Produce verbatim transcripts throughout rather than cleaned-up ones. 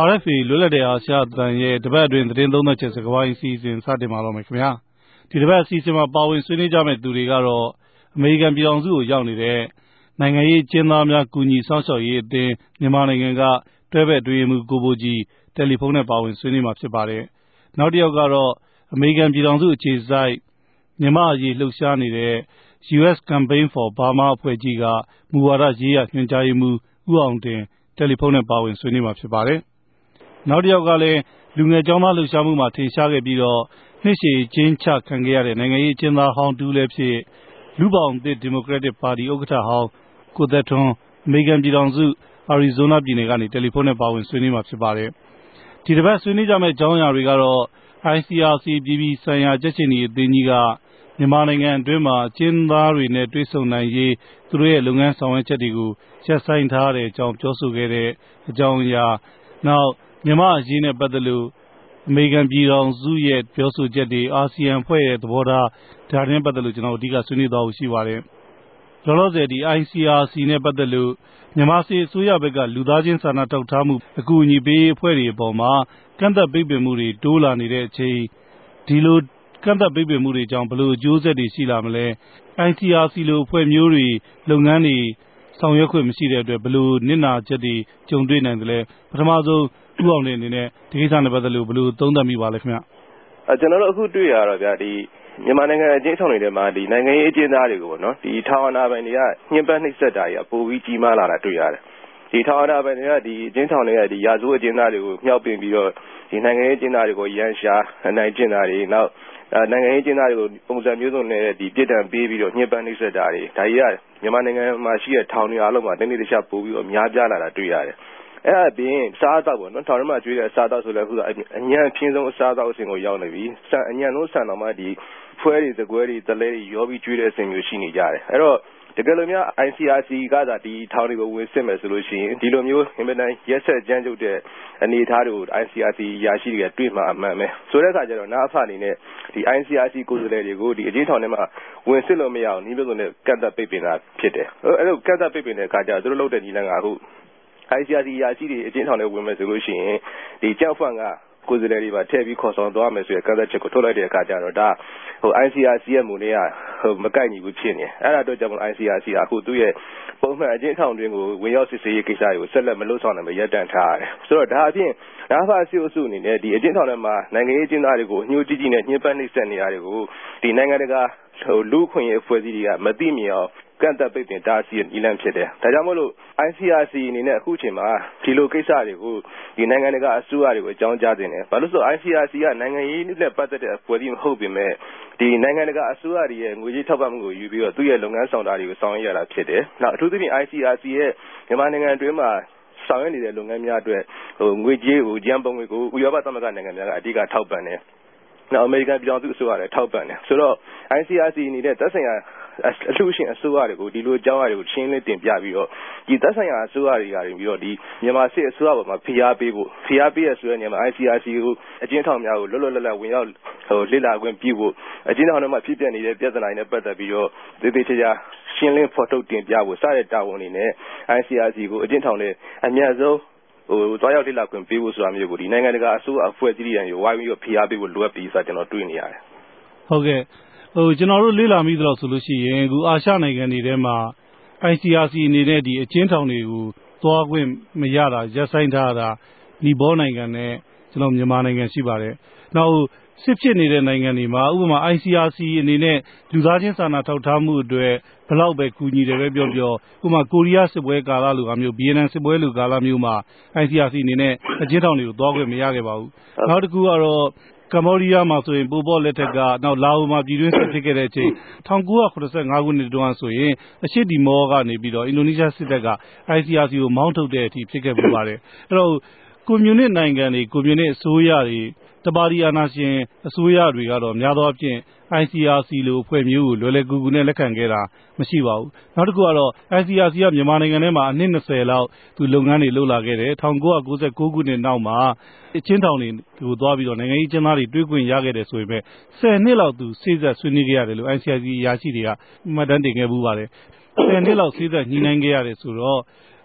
R F A လွတ်လပ်တဲ့အာရှအသံရဲ့တပတ်အတွင်းသတင်းသုံးသပ်ချက်စကားဝိုင်းအစီအစဉ်စတင်ပါတော့မယ်ခင်ဗျာဒီတစ်ပတ်အစီအစဉ်မှာပါဝင်ဆွေးနွေးကြမယ့်သူတွေကတော့အမေရိကန်ပြည်ထောင်စုကိုရောက်နေတဲ့နိုင်ငံရေးကျင်းသားများကူညီဆောင်ရှောက်ရေးအသင်းမြန်မာနိုင်ငံကတွဲဘက်အတွင်းရေးမှူးကိုဘိုကြီးတယ်လီဖုန်းနဲ့ပါဝင်ဆွေးနွေးမှာဖြစ်ပါတယ်နောက်တစ်ယောက်ကတော့အမေရိကန်ပြည်ထောင်စုအခြေစိုက်မြန်မာအရေးလှုပ်ရှားနေတဲ့ U S Campaign for Burma အဖွဲ့ကြီးကမူဝါဒရေးရာညွှန်ကြားရေးမှူးဦးအောင်တင်တယ်လီဖုန်းနဲ့ပါဝင်ဆွေးနွေးမှာဖြစ်ပါတယ်နောက်တစ်ယောက်ကလည်းလူငယ်ကျောင်းသားလှုပ်ရှားမှုမှာထင်ရှားခဲ့ပြီးတော့နှစ်ရှည်ကျင်းချခံခဲ့ရတဲ့နိုင်ငံရေးကျင်းသားဟောင်းတူလည်းဖြစ်လူပောင်သစ်ဒီမိုကရက်တစ်ပါတီဥက္ကဋ္ဌဟောင်းကိုသက်ထွန်းအမေရိကန်ပြည်ထောင်စုအာရီဇိုးနားပြည်နယ်ကနေတယ်လီဖုန်းနဲ့ပါဝင်ဆွေးနွေးမှာဖြစ်ပါတယ်ဒီတစ်ပတ်ဆွေးနွေးကြမယ့်အကြောင်းအရာတွေကတော့ I C R C ပြည်ပြည်ဆိုင်ရာကြက်ချင်နီအသင်းကြီးကမြန်မာနိုင်ငံအတွင်းမှာကျင်းသားတွေနဲ့တွေ့ဆုံနိုင်ရေးသူတို့ရဲ့လုပ်ငန်းဆောင်ရွက်ချက်တွေကိုရပ်ဆိုင်းထားတဲ့အကြောင်းပြောဆိုခဲ့တဲ့အကြောင်းအရာနောက်မြန်မာအရေးနဲ့ပတ်သက်လို့အမေရိကန်ပြည်ထောင်စုရဲ့ပြောဆိုချက်တွေအာဆီယံဖွဲ့ရဲ့သဘောထားဒါနဲ့ပတ်သက်လို့ကျွန်တော်အဓိကဆွေးနွေးသွားဖို့ရှိပါတယ်လောလောဆယ်ဒီ I C R C နဲ့ပတ်သက်လို့မြန်မာစစ်အစိုးရဘက်ကလူသားချင်းစာနာထောက်ထားမှုအကူအညီပေးအဖွဲ့တွေအပေါ်မှာကန့်သက်ပိတ်ပင်မှုတွေတိုးလာနေတဲ့အချိန်ဒီလိုကန့်သက်ပိတ်ပင်မှုတွေကြောင့်ဘယ်လိုအကျိုးဆက်တွေရှိလာမလဲ I C R C လိုအဖွဲ့မျိုးတွေလုပ်ငန်းတွေဆောင်ရွက်ခွင့်မရှိတဲ့အတွက်ဘယ်လိုနစ်နာချက်တွေကြုံတွေ့နိုင်တယ်လဲပထမဆုံးဦးအောင်နေအနေနဲ့ဒီကိစ္စနဲ့ပတ်သက်လို့ဘယ်လိုသုံးသပ်မိပါလဲခင်ဗျအဲကျွန်တော်တို့အခုတွေ့ရတော့ဗျာဒီမြန်မာနိုင်ငံအကျဉ်းဆောင်နေတဲ့မှာဒီနိုင်ငံရေးအကျဉ်းသားတွေကိုပေါ့နော်ဒီထောင်အာဏာပိုင်တွေကညှဉ်းပန်းနှိပ်စက်တာတွေကပိုပြီးကြီးမားလာတာတွေ့ရတယ်ဒီထောင်အာဏာပိုင်တွေကဒီအကျဉ်းဆောင်တွေကဒီရာဇဝတ်အကျဉ်းသားတွေကိုမြှောက်ပင်ပြီးတော့ဒီနိုင်ငံရေးအကျဉ်းသားတွေကိုရန်ရှာနိုင်ကျင့်တာတွေနောက်နိုင်ငံရေးကျင်းသားတွေကိုပုံစံမျိုးစုံနဲ့ဒီပြစ်ဒဏ်ပေးပြီးတော့ညှဉ်းပန်းနှိပ်စက်တာတွေဒါကြီးကမြန်မာနိုင်ငံမှာရှိတဲ့ထောင်တွေအားလုံးမှာတနေ့တစ်ခြားပို့ပြီးတော့များပြားလာတာတွေ့ရတယ်အဲ့ဒါပြင်စားတော့ပေါ့နော်ထောင်ထဲမှာကျွေးတဲ့အစားတော့ဆိုလည်းအခုအညံ့အပြင်းဆုံးအစားတော့အဆင့်ကိုရောက်နေပြီဆန်အညံ့ဆုံးဆန်တော်မှဒီဖွဲတွေသကွဲတွေတလဲတွေရောပြီးကျွေးတဲ့အဆင့်မျိုးရှိနေကြတယ်အဲ့တော့တကယ်လို့များ I C R C ကသာဒီထောင်တွေကိုဝင်စစ်မယ်ဆိုလို့ရှိရင်ဒီလိုမျိုးအင်မတန်ရက်ဆက်ကြမ်းကြုတ်တဲ့အနေအထားတွေကို I C R C ရရှိတွေကတွေ့မှာအမှန်ပဲဆိုတဲ့အခါကျတော့နားအဖအနေနဲ့ဒီ I C R C ကိုယ်စားလှယ်တွေကိုဒီအကြီးထောင်ထဲမှာဝင်စစ်လို့မရအောင်နှီးမျိုးစုံနဲ့ကန့်သက်ပိတ်ပင်တာဖြစ်တယ်အဲ့လိုကန့်သက်ပိတ်ပင်တဲ့အခါကျတော့သူတို့လုပ်တဲ့ညီလန်းကအခု I C R C ရရှိတွေအကြီးထောင်ထဲဝင်မယ်ဆိုလို့ရှိရင်ဒီကြောက်ဖွံ့ကကိုယ်စားလှယ်တွေပါထည့်ပြီးခေါ်ဆောင်သွားမယ်ဆိုတဲ့ကန့်သက်ချက်ကိုထုတ်လိုက်တဲ့အခါကျတော့ဒါဟို I C R C ရဲ့မူနဲ့ဟိုမကိုက်ညီဘူးဖြစ်နေအဲ့ဒါတော့ကြောင့် I C R C အခုသူ့ရဲ့ပုံမှန်အကျဉ်းထောင်တွင်ကိုဝင်ရောက်စစ်ဆေးရေးကိစ္စတွေကိုဆက်လက်မလုပ်ဆောင်နိုင်ပဲရပ်တန့်ထားရတယ်ဆိုတော့ဒါအပြင်ဒါဖာအစီအစုအနေနဲ့ဒီအကျဉ်းထောင်ထဲမှာနိုင်ငံရေးအကျဉ်းသားတွေကိုညှို့ကြီးကြီးနဲ့ညှဉ်းပန်းနှိပ်စက်နေရတွေကိုဒီနိုင်ငံတကာဟိုလူ့ခွင့်ရေးအဖွဲ့အစည်းတွေကမသိမြင်အောင်ကန့်သက်ပိတ်ပင်တားဆီးရည်လမ်းဖြစ်တယ်ဒါကြောင့်မို့လို့ I C R C အနေနဲ့အခုချိန်မှာဒီလိုကိစ္စတွေကိုဒီနိုင်ငံတကာအစိုးရတွေကိုအကြောင်းကြားတင်တယ်ဘာလို့ဆို I C R C ကနိုင်ငံရေးနဲ့ပတ်သက်တဲ့အဖွဲ့အစည်းမဟုတ်ပေမဲ့ဒီနိုင်ငံတကာအစိုးရတွေရဲ့ငွေကြေးထောက်ပံ့မှုကိုယူပြီးတော့သူ့ရဲ့လုပ်ငန်းဆောင်တာတွေကိုဆောင်ရွက်ရတာဖြစ်တယ်နောက်အထူးသဖြင့် I C R C ရဲ့မြန်မာနိုင်ငံအတွင်းမှာဆောင်ရွက်နေတဲ့လုပ်ငန်းများအတွက်ဟိုငွေကြေးကိုဂျမ်ပုံငွေကိုဥရောပသမဂ္ဂနိုင်ငံများကအဓိကထောက်ပံ့တယ်နောက်အမေရိကန်ပြည်ထောင်စုအစိုးရလည်းထောက်ပံ့တယ်ဆိုတော့ I C R C အနေနဲ့သက်ဆိုင်ရာအလှူရှင်အစိုးရတွေကိုဒီလိုအကြောင်းအရာတွေကိုရှင်းလင်းတင်ပြပြီးတော့ဒီသက်ဆိုင်ရာအစိုးရတွေကနေပြီးတော့ဒီမြန်မာစစ်အစိုးရပေါ်မှာဖိအားပေးဖို့ဖိအားပေးရဆိုတဲ့နေရာမှာ I C R C ကိုအကျဉ်းထောင်များကိုလွတ်လွတ်လပ်လပ်ဝင်ရောက်ဟိုလေ့လာခွင့်ပြုဖို့အကျဉ်းထောင်ထဲမှာဖြစ်ပျက်နေတဲ့ပြဿနာတွေနဲ့ပတ်သက်ပြီးတော့သေသေးချာချာရှင်းလင်းဖော်ထုတ်တင်ပြဖို့စတဲ့တာဝန်တွေနဲ့ I C R C ကိုအကျဉ်းထောင်ထဲအများဆုံးဟိုတွားရောက်လေ့လာခွင့်ပေးဖို့ဆိုတာမျိုးကိုဒီနိုင်ငံတကာအစိုးရအဖွဲ့အစည်းတွေကနေဝိုင်းပြီးတော့ဖိအားပေးဖို့လိုအပ်ပြီးဆိုတာကျွန်တော်တွေ့နေရတယ်ဟုတ်ကဲ့ဟိုကျွန်တော်တို့လေ့လာမိသလောက်ဆိုလို့ရှိရင်အခုအာရှနိုင်ငံတွေထဲမှာ I C R C အနေနဲ့ဒီအကျဉ်းထောင်တွေကိုသွားခွင့်မရတာရပ်ဆိုင်းထားတာနီပေါနိုင်ငံနဲ့ကျွန်တော်မြန်မာနိုင်ငံရှိပါတယ်နောက်စစ်ဖြစ်နေတဲ့နိုင်ငံတွေမှာဥပမာ I C R C အနေနဲ့လူသားချင်းစာနာထောက်ထားမှုအတွက်ဘယ်လောက်ပဲကူညီတယ်ပဲပြောပြောဥပမာကိုရီးယားစစ်ပွဲကာလလိုမျိုးဗီယက်နမ်စစ်ပွဲလိုကာလမျိုးမှာ I C R C အနေနဲ့အကျဉ်းထောင်တွေကိုသွားခွင့်မရခဲ့ပါဘူးနောက်တစ်ခုကတော့ကမ္ဘောဒီးယားမှာဆိုရင်ပိုပေါ့လက်ထက်ကနောက်လာအိုမှာပြည်တွင်းစစ်ဖြစ်ခဲ့တဲ့အချိန်၁၉၇၅ခုနှစ်တုန်းကဆိုရင်အရှေ့တီမောကနေပြီးတော့အင်ဒိုနီးရှားစစ်တပ်က I C R C ကိုမောင်းထုတ်တဲ့အထိဖြစ်ခဲ့ပူပါတယ်အဲ့တော့ကွန်မြူနစ်နိုင်ငံတွေကွန်မြူနစ်အစိုးရတွေတပါတီအာဏာရှင်အစိုးရတွေကတော့များသောအားဖြင့် I C R C လိုအဖွဲ့မျိုးကိုလွယ်လွယ်ကူကူနဲ့လက်ခံခဲ့တာမရှိပါဘူးနောက်တစ်ခုကတော့ I C R C ကမြန်မာနိုင်ငံထဲမှာအနှစ်၂၀လောက်သူလုပ်ငန်းတွေလုပ်လာခဲ့တယ်၁၉၉၉ခုနှစ်နောက်မှာအချင်းထောင်တွေကိုသွားပြီးတော့နိုင်ငံရေးကျင်းသားတွေတွေးခွင့်ရခဲ့တယ်ဆိုပေမဲ့ဆယ်နှစ်လောက်သူစေ့စပ်ဆွေးနွေးခဲ့ရတယ်လို့ I C R C ရရှိတွေကမှတ်တမ်းတင်ခဲ့ပူပါတယ်ဆယ်နှစ်လောက်စေ့စပ်ညှိနှိုင်းခဲ့ရတယ်ဆိုတော့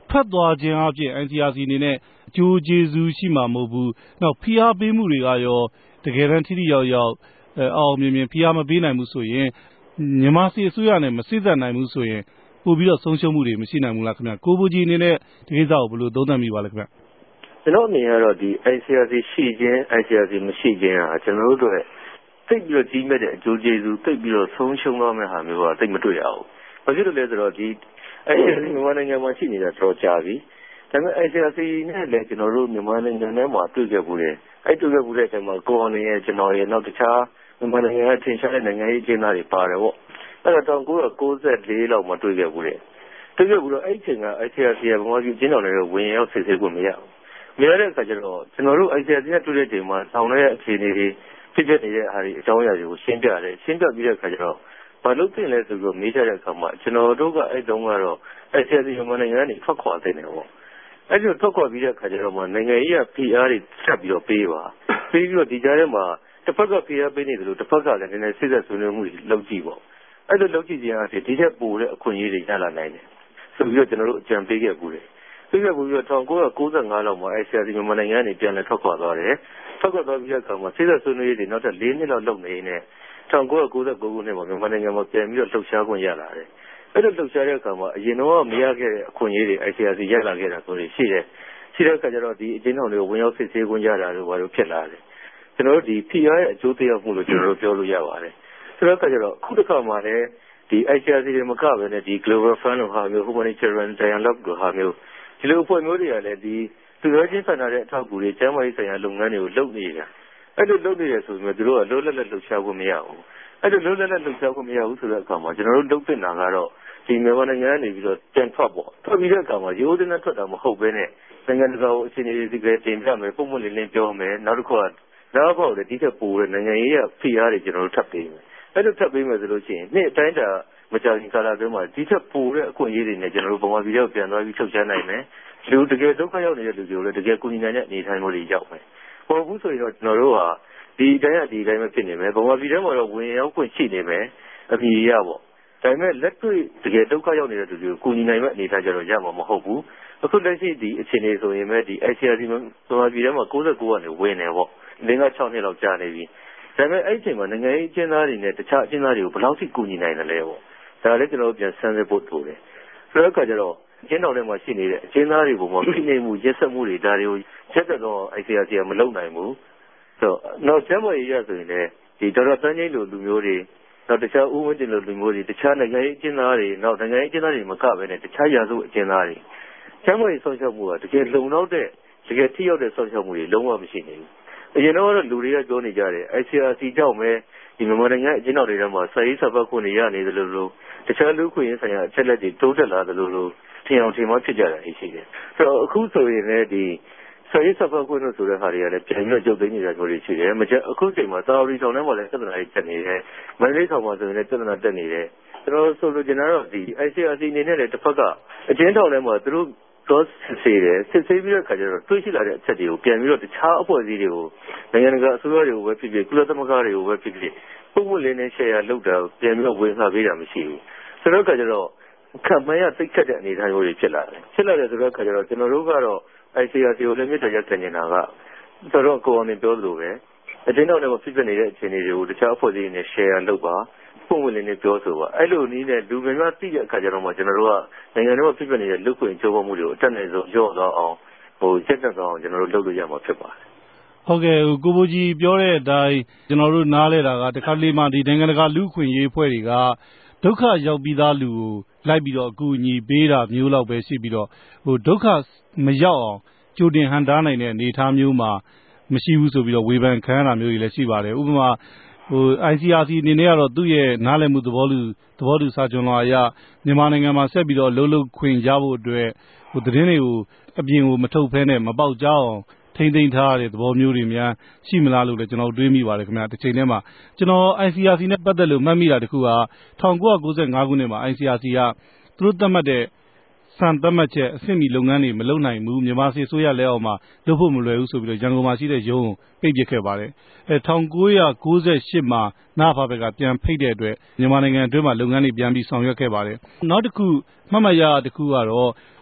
ထွက်သွားခြင်းအပြင် I C R C အနေနဲ့အကျိုးကျေးဇူးရှိမှာမဟုတ်ဘူး။နောက်ဖိအားပေးမှုတွေကရောတကယ်တမ်းထိထိရောက်ရောက်အောင်မြင်မြင်ဖိအားမပေးနိုင်ဘူးဆိုရင်မြန်မာစစ်အစိုးရနဲ့မစစ်သက်နိုင်ဘူးဆိုရင်ပို့ပြီးတော့ဆုံးရှုံးမှုတွေမရှိနိုင်ဘူးလားခင်ဗျကိုဘိုကြီးအနေနဲ့ဒီကိစ္စကိုဘယ်လိုသုံးသပ်မိပါလဲခင်ဗျကျွန်တော်အမြင်ကတော့ဒီ I C R C ရှိခြင်း I C R C မရှိခြင်းဟာကျွန်တော်တို့သိပြီးတော့ကြီးမဲ့တဲ့အကျိုးကျေးဇူးသိပြီးတော့ဆုံးရှုံးသွားမယ့်ဟာမျိုးကသိမတွေ့ရဘူး။ဘာဖြစ်လို့လဲဆိုတော့ဒီ I C R C မြန်မာနိုင်ငံမှာရှိနေတာတော့ကြာပြီ။ဒါပေမဲ့ I C R C နဲ့လည်းကျွန်တော်တို့မြန်မာနိုင်ငံထဲမှာတွေ့ကြဘူးလေ။အဲ့တွေ့ကြဘူးတဲ့အချိန်မှာကိုအောင်နေရဲ့ကျွန်တော်ရဲ့နောက်တခြားမြန်မာနိုင်ငံရဲ့ထင်ရှားတဲ့နိုင်ငံရေးအကျဉ်းသားတွေပါတယ်ပေါ့။အဲ့တော့၁၉၉၄လောက်မှာတွေ့ကြဘူးလေ။တွေ့ကြဘူးတော့အဲ့ချိန်က I C R C ကမြန်မာပြည်အကျဉ်းတော်တွေကိုဝင်ရောက်စစ်ဆေးခွင့်မရဘူး။မရတဲ့အခါကျတော့ကျွန်တော်တို့ I C R C နဲ့တွေ့တဲ့ချိန်မှာဆောင်းတဲ့အခြေအနေတွေဖြစ်ဖြစ်နေတဲ့အားဒီအကြောင်းအရာတွေကိုရှင်းပြတယ်ရှင်းပြပြီးတဲ့အခါကျတော့ဘာလို့ပြင်လဲဆိုတော့မေးကြတဲ့အခါမှာကျွန်တော်တို့ကအဲ့တုန်းကတော့ I C R C မြန်မာနိုင်ငံကနေထွက်ခွာတဲ့နေပေါ့အဲ့ဒီထွက်ခွာပြီးတဲ့အခါကျတော့မှနိုင်ငံရေးက P R တွေဆက်ပြီးတော့ပေးပါပေးပြီးတော့ဒီကြားထဲမှာတစ်ဖက်က P R ပေးနေတယ်လို့တစ်ဖက်ကလည်းနည်းနည်းစစ်ဆက်ဆွေးနွေးမှုတွေလုပ်ကြည့်ပေါ့အဲ့လိုလုပ်ကြည့်ခြင်းအပြင်ဒီချက်ပိုတဲ့အခွင့်အရေးတွေရလာနိုင်တယ်ဆိုပြီးတော့ကျွန်တော်တို့အကြံပေးခဲ့ပူတယ်ပြီးခဲ့ပြီးတော့၁၉၉၅လောက်မှာ I C R C မြန်မာနိုင်ငံကနေပြန်လည်ထွက်ခွာသွားတယ်ထွက်ခွာသွားပြီးတဲ့အခါမှာစစ်ဆက်ဆွေးနွေးရေးတွေနောက်ထပ်၄နှစ်လောက်လုပ်နေနေ၁၉၉၉ခုနှစ်မှာမြန်မာနိုင်ငံမှာပြန်ပြီးတော့လှုပ်ရှားခွင့်ရလာတယ်အဲ့လိုလှုပ်ရှားတဲ့အခါမှာအရင်တော့မရခဲ့တဲ့အခွင့်အရေးတွေ I C R C ရလာခဲ့တာဆိုရင်ရှိတယ်ရှိတဲ့အခါကျတော့ဒီအကျဉ်းထောင်တွေကိုဝင်ရောက်စစ်ဆေးခွင့်ရတာတို့ဘာလို့ဖြစ်လာတယ်ကျွန်တော်တို့ဒီ P R ရဲ့အကျိုးသက်ရောက်မှုလို့ကျွန်တော်တို့ပြောလို့ရပါတယ်ဆိုတော့အခါကျတော့အခုတစ်ခါမှလည်းဒီ I C R C တွေမကဘဲနဲ့ဒီ Global Fund လို့ဟာမျိုး Humanitarian Dialogue လို့ဟာမျိုးဒီလိုအဖွဲ့မျိုးတွေကလည်းဒီသူတို့ချင်းဆန်တဲ့အထောက်အကူတွေကျန်းမာရေးဆိုင်ရာလုပ်ငန်းတွေကိုလုပ်နေတာအဲ့လိုလုပ်နေရဆိုရင်တို့ကလုံးလက်လက်လှုပ်ရှားဖို့မရဘူးအဲ့လိုလုံးလက်လက်လှုပ်ရှားဖို့မရဘူးဆိုတဲ့အခါမှာကျွန်တော်တို့လုပ်တင်တာကတော့ဒီမြန်မာနိုင်ငံကနေပြီးတော့ပြန်ထွက်ပေါ့ထွက်ပြီးတဲ့အခါမှာရိုးရိုးနဲ့ထွက်တာမဟုတ်ဘဲနဲ့နိုင်ငံတကာကိုအခြေအနေတွေဒီကလေးတင်ပြမယ်ပုံမှန်လေးလင်းပြောမယ်နောက်တစ်ခါနောက်ပေါ့လေဒီချက်ပိုတဲ့နိုင်ငံရေးရဖိအားတွေကျွန်တော်တို့ထပ်ပေးမယ်အဲ့လိုထပ်ပေးမယ်ဆိုလို့ရှိရင်နေ့အတိုင်းတာမကြခင်ကာလအတွင်းမှာဒီချက်ပိုတဲ့အခွင့်အရေးတွေနဲ့ကျွန်တော်တို့ပုံမှန်ပြီးတော့ပြန်သွားပြီးထုတ်ချမ်းနိုင်မယ်လူတကယ်ဒုက္ခရောက်နေတဲ့လူတွေကိုလည်းတကယ်ကူညီနိုင်တဲ့အနေအထားမျိုးတွေရောက်မယ်။ပေါ်ဘူးဆိုရင်တော့ကျွန်တော်တို့ဟာဒီတိုင်းအဒီတိုင်းပဲဖြစ်နေမယ်။ဘဝပြည်ထဲမှာတော့ဝင်ရောက်ခွင့်ရှိနေမယ်။အပြည်ရပေါ့။ဒါပေမဲ့လက်တွေ့တကယ်ဒုက္ခရောက်နေတဲ့လူတွေကိုကူညီနိုင်မဲ့အနေအထားကြတော့ရမှာမဟုတ်ဘူး။အခုလက်ရှိဒီအခြေအနေဆိုရင်ပဲဒီ I C R C ဘဝပြည်ထဲမှာ၉၉ကနေဝင်နေပေါ့။လင်းက၆နှစ်လောက်ကြာနေပြီ။ဒါပေမဲ့အဲ့ဒီအချိန်မှာနိုင်ငံရေးအကျဉ်းသားတွေနဲ့တခြားအကျဉ်းသားတွေကိုဘယ်လောက်ထိကူညီနိုင်တယ်လဲပေါ့။ဒါလည်းကျွန်တော်တို့ပြန်ဆန်းစစ်ဖို့လိုတယ်။ဆိုတော့အခါကျတော့ကျင်းတော်ထဲမှာရှိနေတဲ့အကျဉ်းသားတွေပုံမှာဖိနှိပ်မှုရက်စက်မှုတွေဒါတွေကိုချက်သက်တော့ I C R C ကမလုပ်နိုင်ဘူးဆိုတော့နောက်ကျမ်းမာရေးရဆိုရင်လည်းဒီဒေါက်တာတန်းကြီးလိုလူမျိုးတွေနောက်တခြားဦးဝင်းတင်လိုလူမျိုးတွေတခြားနိုင်ငံရေးအကျဉ်းသားတွေနောက်နိုင်ငံရေးအကျဉ်းသားတွေမကဘဲနဲ့တခြားရာဇဝအကျဉ်းသားတွေကျမ်းမာရေးဆောင်ရှောက်မှုကတကယ်လုံလောက်တဲ့တကယ်ထိရောက်တဲ့ဆောင်ရှောက်မှုတွေလုံးဝမရှိနေဘူးအရင်တော့လူတွေကပြောနေကြတယ် I C R C ကြောင့်ပဲဒီမြန်မာနိုင်ငံအကျဉ်းတော်တွေထဲမှာစာရေးစာဖတ်ခွင့်တွေရနေသလိုလိုတခြားလူခွင့်ရေးဆိုင်ရာအချက်လက်တွေတိုးတက်လာသလိုလိုထင်အောင်ထင်မှဖြစ်ကြတာရှိတယ်။ဆိုတော့အခုဆိုရင်လည်းဒီစာရေးစာဖတ်ခွင့်လို့ဆိုတဲ့ဟာတွေကလည်းပြန်ပြီးတော့ကြုတ်သိမ်းနေတာမျိုးတွေရှိတယ်။မကျအခုချိန်မှာသာဝရီဆောင်ထဲမှာလည်းပြဿနာတွေတက်နေတယ်။မန္တလေးဆောင်မှာဆိုရင်လည်းပြဿနာတက်နေတယ်။ကျွန်တော်ဆိုလိုချင်တာတော့ဒီ I C R C အနေနဲ့လည်းတစ်ဖက်ကအကျဉ်းထောင်ထဲမှာသူတို့တော့စစ်ဆေးတယ်စစ်ဆေးပြီးတဲ့အခါကျတော့တွေးရှိလာတဲ့အချက်တွေကိုပြန်ပြီးတော့တခြားအဖွဲ့အစည်းတွေကိုနိုင်ငံတကာအစိုးရတွေကိုပဲဖြစ်ဖြစ်ကုလသမဂ္ဂတွေကိုပဲဖြစ်ဖြစ်ပုံမှန်လေးနဲ့ share လုပ်တာပြန်ပြီးတော့ဝင်စားပေးတာမရှိဘူး။ဆိုတော့အခါကျတော့ခံမှန်းရသိခတ်တဲ့အနေအထားမျိုးတွေဖြစ်လာတယ်ဖြစ်လာတယ်ဆိုတော့အခါကျတော့ကျွန်တော်တို့ကတော့ I C R C ကိုလည်းမြစ်တော်ရက်ခံနေတာကဆိုတော့ကိုအောင်နေပြောသလိုပဲအတင်းတော်တွေဖြစ်ဖြစ်နေတဲ့အခြေအနေတွေကိုတခြားအဖွဲ့အစည်းတွေနဲ့ share လုပ်ပါပုံဝင်လေးနဲ့ပြောဆိုပါအဲ့လိုနည်းနဲ့လူငယ်များသိတဲ့အခါကျတော့မှကျွန်တော်တို့ကနိုင်ငံတော်ဖြစ်ဖြစ်နေတဲ့လူ့ခွင့်ချိုးဖောက်မှုတွေကိုအတက်နိုင်ဆုံးရော့သွားအောင်ဟိုစက်တက်သွားအောင်ကျွန်တော်တို့လုပ်လို့ရမှာဖြစ်ပါတယ်ဟုတ်ကဲ့ကိုဘိုကြီးပြောတဲ့အတိုင်းကျွန်တော်တို့နားလဲတာကတခါလေမှဒီနိုင်ငံတကာလူ့ခွင့်ရေးအဖွဲ့တွေကဒုက္ခရောက်ပြီးသားလူကိုလိုက်ပြီးတော့အကူအညီပေးတာမျိုးလောက်ပဲရှိပြီးတော့ဟိုဒုက္ခမရောက်အောင်ကြိုတင်ဟန်တားနိုင်တဲ့အနေအထားမျိုးမှာမရှိဘူးဆိုပြီးတော့ဝေဖန်ခံရတာမျိုးတွေလည်းရှိပါတယ်ဥပမာဟို I C R C အနေနဲ့ကတော့သူ့ရဲ့နားလည်မှုသဘောတူသဘောတူစာချုပ်လွှာအရမြန်မာနိုင်ငံမှာဆက်ပြီးတော့လှုပ်လှုပ်ခွင့်ရဖို့အတွက်ဟိုသတင်းတွေကိုအပြင်ကိုမထုတ်ဖဲနဲ့မပေါက်ကြားအောင်ထိမ့်သိမ်းထားတဲ့သဘောမျိုးတွေများရှိမလားလို့လည်းကျွန်တော်တွေးမိပါတယ်ခင်ဗျာတစ်ချိန်တည်းမှာကျွန်တော် I C R C နဲ့ပတ်သက်လို့မှတ်မိတာတခုက၁၉၉၅ခုနှစ်မှာ I C R C ကသူတို့သတ်မှတ်တဲ့စံသတ်မှတ်ချက်အဆင့်မီလုပ်ငန်းတွေမလုပ်နိုင်ဘူးမြန်မာစစ်ဆိုရလက်အောက်မှာလုပ်ဖို့မလွယ်ဘူးဆိုပြီးတော့ရန်ကုန်မှာရှိတဲ့ရုံးကိုပိတ်ပစ်ခဲ့ပါတယ်အဲ၁၉၉၈မှာနာဖဘက်ကပြန်ဖိတ်တဲ့အတွက်မြန်မာနိုင်ငံအတွင်းမှာလုပ်ငန်းတွေပြန်ပြီးဆောင်ရွက်ခဲ့ပါတယ်နောက်တစ်ခုမှတ်မှတ်ရတခုကတော့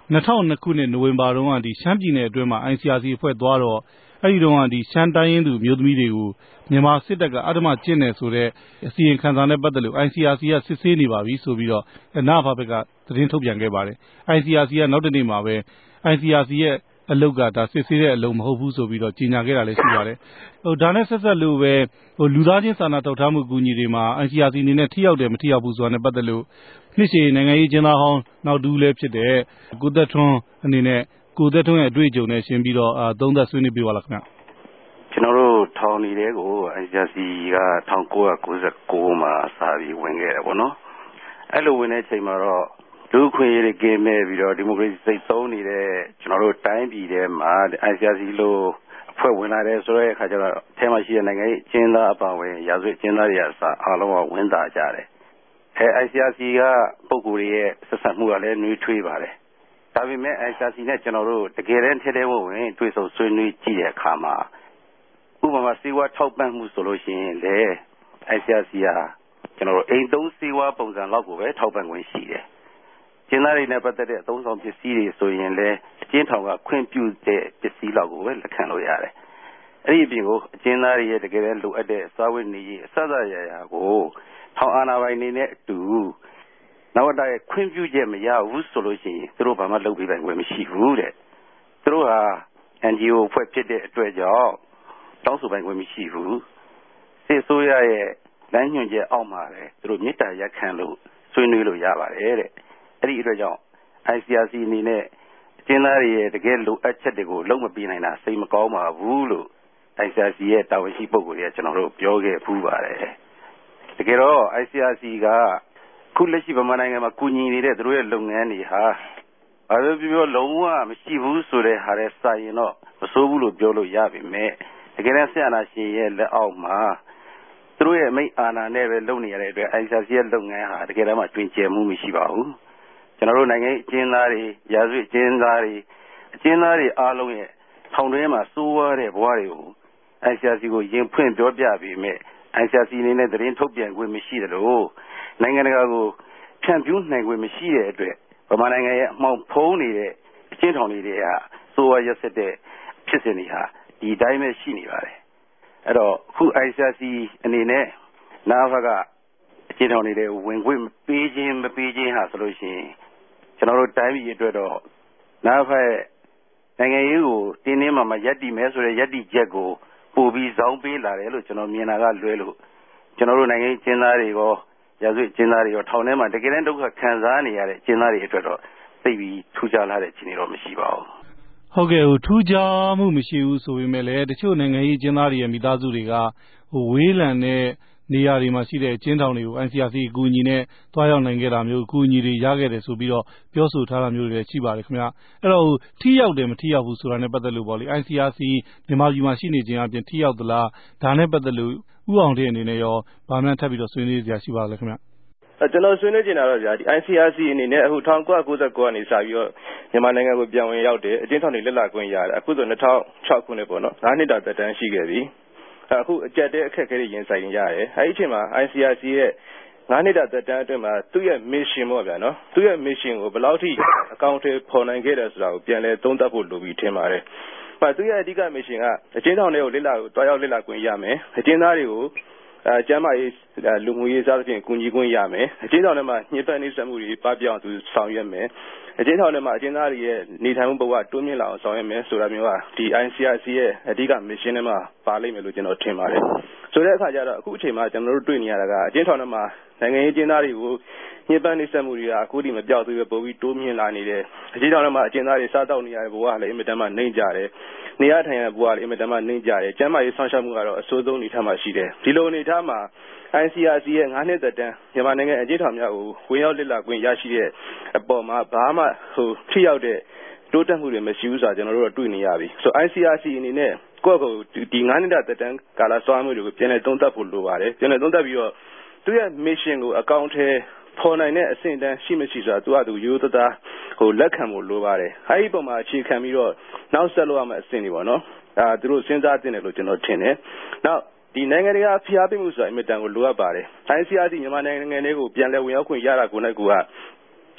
၂၀၀၂ခုနှစ်နိုဝင်ဘာတုန်းကဒီရှမ်းပြည်နယ်အတွင်းမှာ I C R C အဖွဲ့သွားတော့အဲ့ဒီတုန်းကဒီရှမ်းတိုင်းရင်းသူမျိုးသမီးတွေကိုမြန်မာစစ်တပ်ကအဓမ္မကျင့်တယ်ဆိုတဲ့အစီရင်ခံစာနဲ့ပတ်သက်လို့ I C R C ကစစ်ဆေးနေပါပြီဆိုပြီးတော့နအဖဘက်ကသတင်းထုတ်ပြန်ခဲ့ပါတယ် I C R C ကနောက်တနေ့မှာပဲ I C R C ရဲ့အလုပ်ကဒါစစ်ဆေးတဲ့အလုပ်မဟုတ်ဘူးဆိုပြီးတော့ကြေညာခဲ့တာလည်းရှိပါတယ်ဟိုဒါနဲ့ဆက်ဆက်လို့ပဲဟိုလူသားချင်းစာနာထောက်ထားမှုအကူအညီတွေမှာ I C R C အနေနဲ့ထိရောက်တယ်မထိရောက်ဘူးဆိုတာနဲ့ပတ်သက်လို့နှစ်ရှည်နိုင်ငံရေးကျင်းသားဟောင်းနောက်တူလည်းဖြစ်တဲ့ကိုသက်ထွန်းအနေနဲ့ကိုသက်ထွန်းရဲ့အတွေ့အကြုံနဲ့ရှင်းပြီးတော့သုံးသပ်ဆွေးနွေးပြပါလားခင်ဗျကျွန်တော်တို့ထောင်နေတဲ့ကို I C R C က၁၉၉၉မှာစာပြီးဝင်ခဲ့တယ်ပေါ့နော်အဲ့လိုဝင်တဲ့အချိန်မှာတော့လူခွင့်ရေးကင်းမဲ့ပြီးတော့ဒီမိုကရေစီစိတ်သုံးနေတဲ့ကျွန်တော်တို့တိုင်းပြည်ထဲမှာ I C R C လို့ဖွဲ့ဝင်လာတယ်ဆိုတဲ့အခါကျတော့အဲမှာရှိတဲ့နိုင်ငံရေးအကျဉ်းသားအပါအဝင်ရာဇဝတ်အကျဉ်းသားတွေအစားအားလုံးကဝင်တာကြတယ်အဲ I C R C ကပုံကိုယ်ရဲ့ဆက်ဆံမှုကလည်းနှွေးထွေးပါတယ်ဒါပေမဲ့ I C R C နဲ့ကျွန်တော်တို့တကယ်တမ်းထဲထဲဝင်ဝင်တွေ့ဆုံဆွေးနွေးကြည့်တဲ့အခါမှာဥပမာစေဝါထောက်ပံ့မှုဆိုလို့ရှိရင်လေ I C R C ကကျွန်တော်တို့အိမ်သုံးစေဝါပုံစံလောက်ကိုပဲထောက်ပံ့ခွင့်ရှိတယ်ကျင်းသားတွေနဲ့ပတ်သက်တဲ့အသုံးဆောင်ပစ္စည်းတွေဆိုရင်လည်းအကျဉ်းထောင်ကခွင့်ပြုတဲ့ပစ္စည်းလောက်ကိုပဲလက်ခံလို့ရတယ်။အဲ့ဒီအပြင်ကိုအကျဉ်းသားတွေရဲ့တကယ်လိုအပ်တဲ့စားဝတ်နေရေးအစစရရကိုထောင်အာဏာပိုင်တွေနဲ့အတူနောက်တိုင်းခွင့်ပြုချက်မရဘူးဆိုလို့ရှိရင်သူတို့ဘာမှလုပ်ပေးနိုင်ခွင့်မရှိဘူးတဲ့။သူတို့ဟာ N G O ဖွဲ့ဖြစ်တဲ့အတွက်ကြောင့်တောင်းဆိုပိုင်ခွင့်မရှိဘူး။စစ်ဆိုးရရဲ့လမ်းညွှန်ချက်အောက်မှာပဲသူတို့မြစ်တာရက်ခံလို့ဆွေးနွေးလို့ရပါတယ်တဲ့။အဲ့ဒီအတွက်ကြောင့် I C R C အနေနဲ့အကျဉ်းသားတွေရဲ့တကယ်လိုအပ်ချက်တွေကိုလုံးမပြနိုင်တာစိတ်မကောင်းပါဘူးလို့ I C R C ရဲ့တာဝန်ရှိပုဂ္ဂိုလ်တွေကကျွန်တော်တို့ပြောခဲ့ဖူးပါတယ်တကယ်တော့ I C R C ကခုလက်ရှိဗမာနိုင်ငံမှာကူညီနေတဲ့သူတို့ရဲ့လုပ်ငန်းတွေဟာဘာလို့ပြောပြောလုံးဝမရှိဘူးဆိုတဲ့ဟာနဲ့စာရင်တော့မစိုးဘူးလို့ပြောလို့ရပါမယ်တကယ်တမ်းဆက်အာဏာရှင်ရဲ့လက်အောက်မှာသူတို့ရဲ့မိအာဏာနဲ့ပဲလုပ်နေရတဲ့အတွက် I C R C ရဲ့လုပ်ငန်းဟာတကယ်တမ်းမှတွင်ကျယ်မှုမရှိပါဘူးကျွန်တော်တို့နိုင်ငံအကျဉ်းသားတွေရာဇဝတ်အကျဉ်းသားတွေအကျဉ်းသားတွေအားလုံးရဲ့ထောင်ထဲမှာစိုးဝါးတဲ့ဘဝတွေကို I C R C ကိုရင်ဖွင့်ပြောပြပြီးမြဲ I C R C အနေနဲ့သတင်းထုတ်ပြန်ခွင့်မရှိတယ်လို့နိုင်ငံတကာကိုဖြန့်ဖြူးနိုင်ခွင့်မရှိတဲ့အတွက်ဗမာနိုင်ငံရဲ့အမှောင်ဖုံးနေတဲ့အကျဉ်းထောင်တွေကစိုးဝါးရက်စက်တဲ့ဖြစ်စဉ်တွေဟာဒီအတိုင်းပဲရှိနေပါတယ်အဲ့တော့အခု I C R C အနေနဲ့နာဖကအကျဉ်းထောင်တွေဝင်ခွင့်ပေးခြင်းမပေးခြင်းဟာဆိုလို့ရှိရင်ကျွန်တော်တို့တိုင်းပြည်အတွက်တော့နာဖက်နိုင်ငံရေးကိုတင်းတင်းမာမာရပ်တည်မယ်ဆိုတဲ့ရပ်တည်ချက်ကိုပို့ပြီးဇောင်းပေးလာတယ်လို့ကျွန်တော်မြင်တာကလွဲလို့ကျွန်တော်တို့နိုင်ငံရေးကျင်းသားတွေရောရာဇဝတ်ကျင်းသားတွေရောထောင်ထဲမှာတကယ်တမ်းဒုက္ခခံစားနေရတဲ့ကျင်းသားတွေအတွက်တော့သိပြီးထူးခြားလာတဲ့အခြေအနေတော့မရှိပါဘူးဟုတ်ကဲ့ဟိုထူးခြားမှုမရှိဘူးဆိုပေမဲ့လည်းတချို့နိုင်ငံရေးကျင်းသားတွေရဲ့မိသားစုတွေကဟိုဝေးလံတဲ့နေရာတွေမှာရှိတဲ့ကျင်းထောင်တွေကို I C R C အကူအညီနဲ့တွားရောက်နိုင်ခဲ့တာမျိုးအကူအညီတွေရခဲ့တယ်ဆိုပြီးတော့ပြောဆိုထားတာမျိုးတွေရှိပါတယ်ခင်ဗျအဲ့တော့ထိရောက်တယ်မထိရောက်ဘူးဆိုတာနဲ့ပတ်သက်လို့ပေါ့လေ I C R C မြန်မာပြည်မှာရှိနေခြင်းအပြင်ထိရောက်သလားဒါနဲ့ပတ်သက်လို့ဥအောင်တဲ့အနေနဲ့ရောဗာမှန်းထပ်ပြီးတော့ဆွေးနွေးကြရှိပါလဲခင်ဗျကျွန်တော်ဆွေးနွေးနေတာတော့ဗျာဒီ I C R C အနေနဲ့အခု၁၉၉၉ကနေစပြီးတော့မြန်မာနိုင်ငံကိုပြန်ဝင်ရောက်တယ်အကျဉ်းထောင်တွေလက်လာခွင့်ရတယ်အခုဆို၂၀၀၆ခုနှစ်ပေါ့နော်၅နှစ်တာသက်တမ်းရှိခဲ့ပြီအခုအကြက်တဲ့အခက်အခဲတွေရင်ဆိုင်နေရတယ်အဲဒီအချိန်မှာ I C R C ရဲ့ငါးနှစ်တာသက်တမ်းအတွင်းမှာသူ့ရဲ့ mission ပေါ့ဗျာနော်သူ့ရဲ့ mission ကိုဘယ်လောက်ထိအကောင့်ထဲပေါ်နိုင်ခဲ့တယ်ဆိုတာကိုပြန်လဲသုံးသပ်ဖို့လိုပြီးထင်ပါတယ်။ဘာသူ့ရဲ့အဓိက mission ကအကျဉ်းထောင်တွေကိုလက်လာကိုတွားရောက်လက်လာခွင့်ရမယ်အကျဉ်းသားတွေကိုအဲကျမ်းမာရေးလူမှုရေးစားသဖြင့်ကူညီခွင့်ရမယ်အကျဉ်းထောင်ထဲမှာညှဉ်းပန်းနှိပ်စက်မှုတွေပပျောက်သူဆောင်ရွက်မယ်အကျဉ်းထောင်ထဲမှာအကျဉ်းသားတွေရဲ့နေထိုင်မှုဘဝတိုးမြင့်လာအောင်ဆောင်ရွက်မယ်ဆိုတာမျိုးကဒီ I C R C ရဲ့အဓိက mission ထဲမှာပါလိမ့်မယ်လို့ကျွန်တော်ထင်ပါတယ်ဆိုတဲ့အခါကျတော့အခုအချိန်မှာကျွန်တော်တို့တွေ့နေရတာကအကျဉ်းထောင်ထဲမှာနိုင်ငံရေးအကျဉ်းသားတွေကိုညှဉ်းပန်းနှိပ်စက်မှုတွေကအခုဒီမပြောက်သေးပဲပိုပြီးတိုးမြင့်လာနေတယ်အကျဉ်းထောင်ထဲမှာအကျဉ်းသားတွေစားတောက်နေရတဲ့ဘဝကလည်းအင်မတန်မှနှိမ့်ကြတယ်နေရထိုင်ရတဲ့ဘဝကလည်းအင်မတန်မှနှိမ့်ကြတယ်ကျန်းမာရေးဆောင်ရှောက်မှုကတော့အဆိုးဆုံးအနေထားမှာရှိတယ်ဒီလိုအနေထားမှာ I C R C ရဲ့ငါးနှစ်သက်တမ်းမြန်မာနိုင်ငံအကျဉ်းထောင်များကိုဝင်ရောက်လက်လာခွင့်ရရှိတဲ့အပေါ်မှာဘာမှဟိုထိရောက်တဲ့တိုးတက်မှုတွေမရှိဘူးဆိုတာကျွန်တော်တို့တွေ့နေရပြီဆို I C R C အနေနဲ့ကိုယ့်ကိုဒီငါးနှစ်သက်တမ်းကာလစွမ်းမှုတွေကိုပြန်လည်သုံးသပ်ဖို့လိုပါတယ်ပြန်လည်သုံးသပ်ပြီးတော့သူ့ရဲ့ mission ကိုအကောင့်ထဲပေါ်နိုင်တဲ့အဆင့်တန်းရှိမရှိဆိုတာသူကသူရိုးသားသားဟိုလက်ခံဖို့လိုပါတယ်အဲဒီပုံမှာအခြေခံပြီးတော့နောက်ဆက်လို့ရမယ့်အဆင့်တွေပေါ့နော်ဒါသူတို့စဉ်းစားသင့်တယ်လို့ကျွန်တော်ထင်တယ်နောက်ဒီနိုင်ငံတွေကဖိအားပေးမှုဆိုတာအင်မတန်ကိုလိုအပ်ပါတယ် I C R C မြန်မာနိုင်ငံတွေကိုပြန်လည်ဝင်ရောက်ခွင့်ရတာကိုလည်းကိုက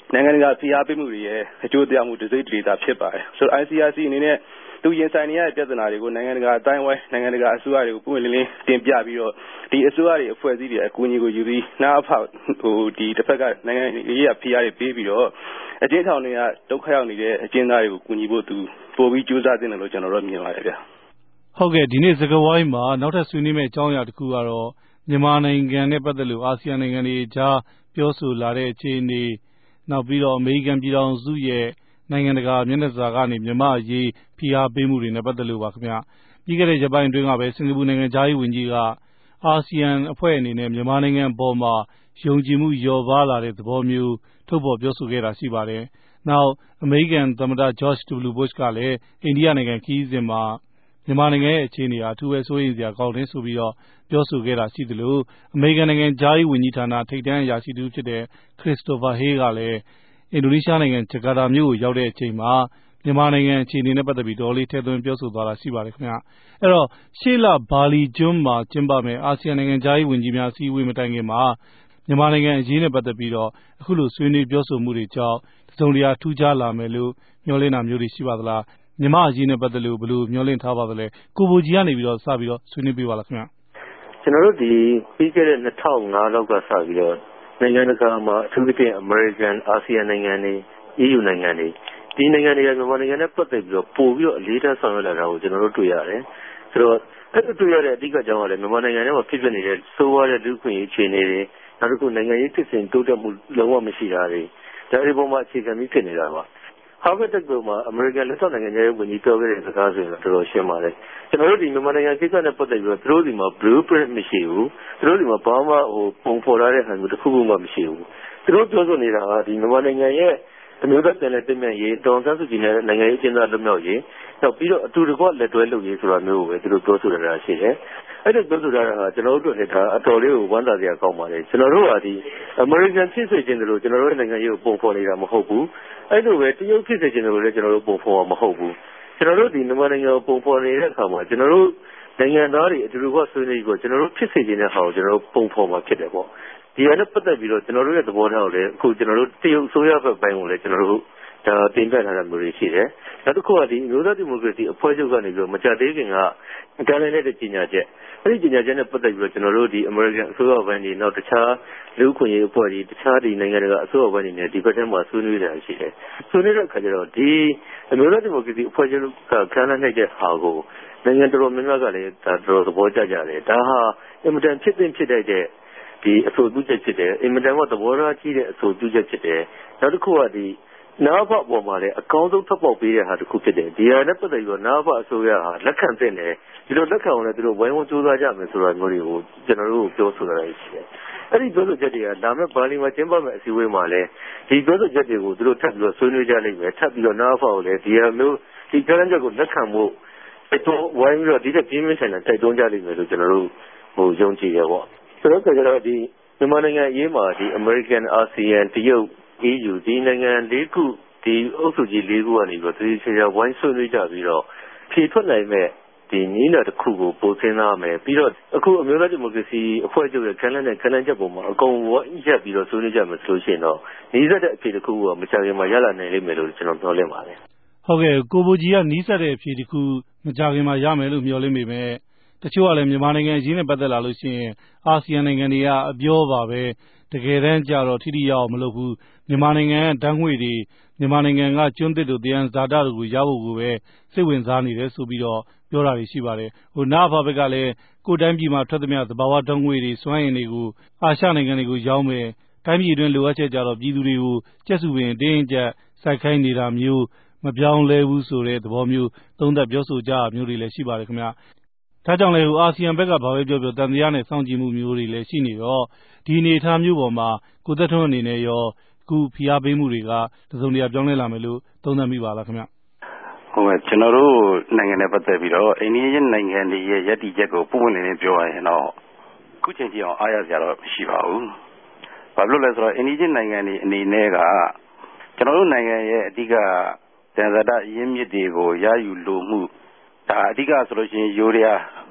နိုင်ငံတကာဖိအားပေးမှုတွေရဲ့အကျိုးသက်ရောက်မှုတစ်စိတ်တစ်ဒေသဖြစ်ပါတယ်ဆိုတော့ I C R C အနေနဲ့သူရင်ဆိုင်နေရတဲ့ပြဿနာတွေကိုနိုင်ငံတကာအတိုင်းအဝိုင်းနိုင်ငံတကာအစိုးရတွေကိုပုံလင်းလင်းတင်ပြပြီးတော့ဒီအစိုးရတွေအဖွဲ့အစည်းတွေအကူအညီကိုယူပြီးနားအဖောက်ဟိုဒီတစ်ဖက်ကနိုင်ငံရေးဖိအားတွေပေးပြီးတော့အကျဉ်းထောင်တွေကဒုက္ခရောက်နေတဲ့အကျဉ်းသားတွေကိုကူညီဖို့သူပို့ပြီးကြိုးစားသင့်တယ်လို့ကျွန်တော်တို့မြင်ပါတယ်ဗျာဟုတ်ကဲ့ဒီနေ့စကားဝိုင်းမှာနောက်ထပ်ဆွေးနွေးမယ့်အကြောင်းအရာတစ်ခုကတော့မြန်မာနိုင်ငံနဲ့ပတ်သက်လို့အာဆီယံနိုင်ငံတွေကြားပြောဆိုလာတဲ့အခြေအနေနောက်ပြီးတော့အမေရိကန်ပြည်ထောင်စုရဲ့နိုင်ငံတကာမျက်နှာစာကနေမြန်မာအရေးဖိအားပေးမှုတွေနဲ့ပတ်သက်လို့ပါခင်ဗျာပြီးခဲ့တဲ့ရက်ပိုင်းအတွင်းကပဲစင်ကာပူနိုင်ငံသားရေးဝန်ကြီးကအာဆီယံအဖွဲ့အနေနဲ့မြန်မာနိုင်ငံအပေါ်မှာယုံကြည်မှုလျော့ပါးလာတဲ့သဘောမျိုးထုတ်ဖော်ပြောဆိုခဲ့တာရှိပါတယ်နောက်အမေရိကန်သမ္မတ George W. Bush ကလည်းအိန္ဒိယနိုင်ငံခီးစဉ်မှာမြန်မာနိုင်ငံရဲ့အခြေအနေဟာအထူးပဲစိုးရိမ်စရာကောင်းတယ်ဆိုပြီးတော့ပြောဆိုခဲ့တာရှိသလိုအမေရိကန်နိုင်ငံသားရေးဝန်ကြီးဌာနထိပ်တန်းအရာရှိတူဖြစ်တဲ့ Christopher Hale ကလည်းအင်ဒိုနီးရှားနိုင်ငံဂျကာတာမြို့ကိုရောက်တဲ့အချိန်မှာမြန်မာနိုင်ငံအခြေအနေနဲ့ပတ်သက်ပြီးတော်လေးထည့်သွင်းပြောဆိုသွားတာရှိပါတယ်ခင်ဗျအဲ့တော့ရှေ့လဘာလီကျွန်းမှာကျင်းပမယ်အာဆီယံနိုင်ငံသားရေးဝန်ကြီးများအစည်းအဝေးမတိုင်ခင်မှာမြန်မာနိုင်ငံအရေးနဲ့ပတ်သက်ပြီးတော့အခုလိုဆွေးနွေးပြောဆိုမှုတွေကြောင့်တစုံတရာထူးခြားလာမယ်လို့မျှော်လင့်တာမျိုးတွေရှိပါသလားမြန်မာအရေးနဲ့ပတ်သက်လို့ဘယ်လိုမျှော်လင့်ထားပါသလဲကိုဘိုကြီးကနေပြီးတော့စပြီးတော့ဆွေးနွေးပေးပါလားခင်ဗျကျွန်တော်တို့ဒီပြီးခဲ့တဲ့နှစ်ထောင်ငါးလောက်ကစပြီးတော့နိုင်ငံတကာမှာအထူးသဖြင့် American အာဆီယံနိုင်ငံတွေ E U နိုင်ငံတွေဒီနိုင်ငံတွေကမြန်မာနိုင်ငံနဲ့ပတ်သက်ပြီးတော့ပို့ပြီးတော့အလေးထားဆောင်ရွက်လာတာကိုကျွန်တော်တို့တွေ့ရတယ်ဆိုတော့အဲ့ဒီတွေ့ရတဲ့အဓိကအကြောင်းကလည်းမြန်မာနိုင်ငံထဲမှာဖြစ်ပျက်နေတဲ့စိုးဝါးတဲ့လူ့ခွင့်ရေးအခြေအနေတွေနောက်တစ်ခုနိုင်ငံရေးဖြစ်စဉ်တိုးတက်မှုလုံးဝမရှိတာတွေဒါတွေပေါ်မှာအခြေခံပြီးဖြစ်နေတာပါHarvard တက္ကသိုလ်မှာ American လက်ထောက်နိုင်ငံရေးဝန်ကြီးပြောခဲ့တဲ့စကားဆိုရင်တော့တော်တော်ရှင်းပါတယ်ကျွန်တော်တို့ဒီမြန်မာနိုင်ငံကိစ္စနဲ့ပတ်သက်ပြီးတော့သူတို့ဒီမှာ blueprint မရှိဘူးသူတို့ဒီမှာဘာမှဟိုပုံဖော်ထားတဲ့ဟန်မျိုးတစ်ခုမှမရှိဘူးသူတို့ပြောဆိုနေတာကဒီမြန်မာနိုင်ငံရဲ့အမျိုးသားပြည်နယ်ပြည်နယ်ရေးတောင်ဆန်းစုကြည်နဲ့နိုင်ငံရေးအကျဉ်းသားလွတ်မြောက်ရေးနောက်ပြီးတော့အတူတကွလက်တွဲလုပ်ရေးဆိုတာမျိုးကိုပဲသူတို့ပြောဆိုနေတာရှိတယ်အဲ့ဒါပြောဆိုတာကကျွန်တော်တို့လည်းဒါအတော်လေးကိုဝမ်းသာစရာကောင်းပါတယ်ကျွန်တော်တို့ကဒီ American ဖြစ်စေခြင်းတို့ကျွန်တော်တို့နိုင်ငံရေးကိုပုံဖော်နေတာမဟုတ်ဘူးအဲ့လိုပဲတရုတ်ဖြစ်စေခြင်းတို့လည်းကျွန်တော်တို့ပုံဖော်မှာမဟုတ်ဘူးကျွန်တော်တို့ဒီမြန်မာနိုင်ငံကိုပုံဖော်နေတဲ့အခါမှာကျွန်တော်တို့နိုင်ငံသားတွေအတူတကွဆွေးနွေးပြီးကျွန်တော်တို့ဖြစ်စေခြင်းတဲ့ဟာကိုကျွန်တော်တို့ပုံဖော်မှာဖြစ်တယ်ပေါ့ဒီဟာနဲ့ပတ်သက်ပြီးတော့ကျွန်တော်တို့ရဲ့သဘောထားကိုလည်းအခုကျွန်တော်တို့တရုတ်အစိုးရဘက်ပိုင်းကိုလည်းကျွန်တော်တို့ဒါတင်ပြထားတာမျိုးတွေရှိတယ်နောက်တစ်ခုကဒီမျိုးသားဒီမိုကရေစီအဖွဲ့ချုပ်ကနေပြီးတော့မကြသေးခင်ကကြားလိုက်တဲ့ကြီးညာချက်အဲ့ဒီကြီးညာချက်နဲ့ပတ်သက်ပြီးတော့ကျွန်တော်တို့ဒီ American အစိုးရဘက်တွေနောက်တခြားလူ့ခွင့်ရေးအဖွဲ့တွေတခြားဒီနိုင်ငံတကာအစိုးရဘက်တွေနဲ့ဒီဘက်ထဲမှာဆွေးနွေးတာရှိတယ်ဆွေးနွေးတဲ့အခါကျတော့ဒီအမျိုးသားဒီမိုကရေစီအဖွဲ့ချုပ်ကခန်းနိုင်တဲ့ဟာကိုနိုင်ငံတော်များများကလည်းဒါတော်သဘောကျကြတယ်ဒါဟာအင်မတန်ဖြစ်သင့်ဖြစ်တဲ့ဒီအဆိုပြုချက်ဖြစ်တယ်အင်မတန်ကသဘောထားကြီးတဲ့အဆိုပြုချက်ဖြစ်တယ်နောက်တစ်ခုကဒီနာဘပေါ်မှာလည်းအကောင်းဆုံးဖက်ပေါက်ပေးတဲ့ဟာတစ်ခုဖြစ်တယ်ဒီဟာနဲ့ပတ်သက်ပြီးတော့နာဘအစိုးရဟာလက်ခံသင့်တယ်ဒီလိုလက်ခံအောင်လည်းသူတို့ဝိုင်းဝန်းကြိုးစားကြမယ်ဆိုတာမျိုးတွေကိုကျွန်တော်တို့ပြောဆိုတာရှိတယ်အဲ့ဒီပြောဆိုချက်တွေကဒါမဲ့ဘာလီမှာကျင်းပမယ့်အစည်းအဝေးမှာလည်းဒီပြောဆိုချက်တွေကိုသူတို့ထပ်ပြီးတော့ဆွေးနွေးကြလိမ့်မယ်ထပ်ပြီးတော့နာဘကိုလည်းဒီဟာမျိုးဒီကြမ်းကြက်ကိုလက်ခံဖို့တော့ဝိုင်းပြီးတော့ဒီတဲ့ပြင်းပြင်းထန်ထန်တိုက်တွန်းကြလိမ့်မယ်လို့ကျွန်တော်တို့ဟိုယုံကြည်ရပေါ့ဆိုတော့ကျတော့ဒီမြန်မာနိုင်ငံအရေးမှာဒီ American အာဆီယံတရုတ် E U ဒီနိုင်ငံလေးခုဒီအုပ်စုကြီးလေးခုကနေပြီးတော့ဒီချာဝိုင်းဆွေးနွေးကြပြီးတော့ဖြေထွက်နိုင်မဲ့ဒီနည်းနာတစ်ခုကိုပို့စဉ်းစားမယ်ပြီးတော့အခုအမျိုးသားဒီမိုကရေစီအဖွဲ့ချုပ်ရဲ့ခန်းလန်းနဲ့ခန်းလန်းချက်ပုံမှာအကုန်ဝိုင်းရက်ပြီးတော့ဆွေးနွေးကြမယ်ဆိုလို့ရှိရင်တော့နီးစပ်တဲ့အဖြေတစ်ခုကမချခင်မှာရလာနိုင်လိမ့်မယ်လို့ကျွန်တော်ပြောလင့်ပါတယ်ဟုတ်ကဲ့ကိုဘိုကြီးကနီးစပ်တဲ့အဖြေတစ်ခုမချခင်မှာရမယ်လို့မျှော်လင့်ပေမဲ့တချို့ကလည်းမြန်မာနိုင်ငံအရေးနဲ့ပတ်သက်လာလို့ရှိရင်အာဆီယံနိုင်ငံတွေကအပြောပါပဲတကယ်တမ်းကျတော့ထိထိရောက်မလုပ်ဘူးမြန်မာနိုင်ငံကဓာတ်ငွေတွေမြန်မာနိုင်ငံကကျွန်းသစ်တို့တရားဇာတာတို့ကိုရဖို့ကိုပဲစိတ်ဝင်စားနေတယ်ဆိုပြီးတော့ပြောတာတွေရှိပါတယ်ဟိုနာဖာဘက်ကလည်းကိုတိုင်းပြည်မှာထွက်သမျှသဘာဝဓာတ်ငွေတွေစွမ်းအင်တွေကိုအာရှနိုင်ငံတွေကိုရောင်းမယ်တိုင်းပြည်အတွင်းလိုအပ်ချက်ကြတော့ပြည်သူတွေကိုကျက်စုပင်တင်းကျပ်စိုက်ခိုင်းနေတာမျိုးမပြောင်းလဲဘူးဆိုတဲ့သဘောမျိုးသုံးသပ်ပြောဆိုကြတာမျိုးတွေလည်းရှိပါတယ်ခင်ဗျာဒါကြောင့်လည်းဟိုအာဆီယံဘက်ကဘာပဲပြောပြောတန်တရားနဲ့စောင့်ကြည့်မှုမျိုးတွေလည်းရှိနေတော့ဒီအနေအထားမျိုးပေါ်မှာကိုသက်ထွန်းအနေနဲ့ရောအခုဖိအားပေးမှုတွေကတစုံတရာပြောင်းလဲလာမယ်လို့သုံးသပ်မိပါလားခင်ဗျဟုတ်ကဲ့ကျွန်တော်တို့နိုင်ငံနဲ့ပတ်သက်ပြီးတော့အိန္ဒိယနိုင်ငံတွေရဲ့ယက်တီချက်ကိုပုံပွင့်နေနေပြောရရင်တော့ခုချိန်ထိအောင်အားရစရာတော့မရှိပါဘူးဘာလို့လဲဆိုတော့အိန္ဒိယနိုင်ငံတွေအနေနဲ့ကကျွန်တော်တို့နိုင်ငံရဲ့အဓိကတန်ဇာတရင်းမြစ်တွေကိုရယူလိုမှုဒါအဓိကဆိုလို့ရှိရင်ယူရီးယား